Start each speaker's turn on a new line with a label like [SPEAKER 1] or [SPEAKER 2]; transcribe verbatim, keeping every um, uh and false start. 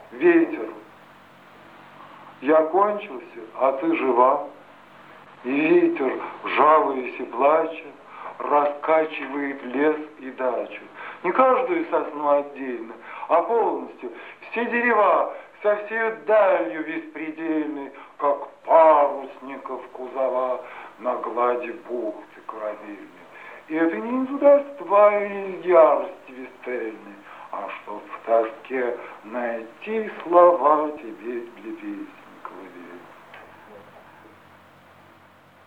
[SPEAKER 1] Ветер, я кончился, а ты жива. И ветер, жалуясь и плача, раскачивает лес и дачу. Не каждую сосну отдельно, а полностью. Все дерева со всей далью беспредельной, как парусников кузова на глади бухты корабельной. И это не из удальства или из ярости весельной, а чтоб в тоске найти слова тебе для песни.